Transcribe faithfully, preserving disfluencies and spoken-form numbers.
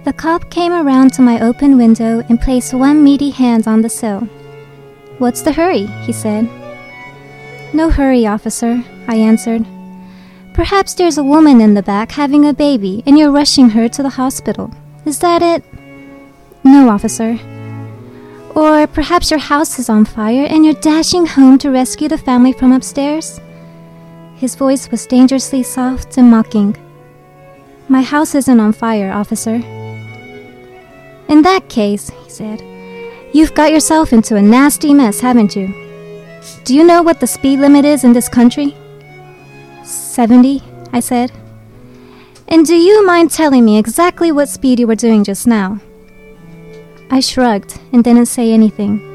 The cop came around to my open window and placed one meaty hand on the sill. "What's the hurry?" he said. "No hurry, officer," I answered. "Perhaps there's a woman in the back having a baby and you're rushing her to the hospital. Is that it?" "No, officer." "Or perhaps your house is on fire and you're dashing home to rescue the family from upstairs?" His voice was dangerously soft and mocking. "My house isn't on fire, officer." "In that case," he said, "you've got yourself into a nasty mess, haven't you? Do you know what the speed limit is in this country?" "Seventy," I said. "And do you mind telling me exactly what speed you were doing just now?" I shrugged and didn't say anything.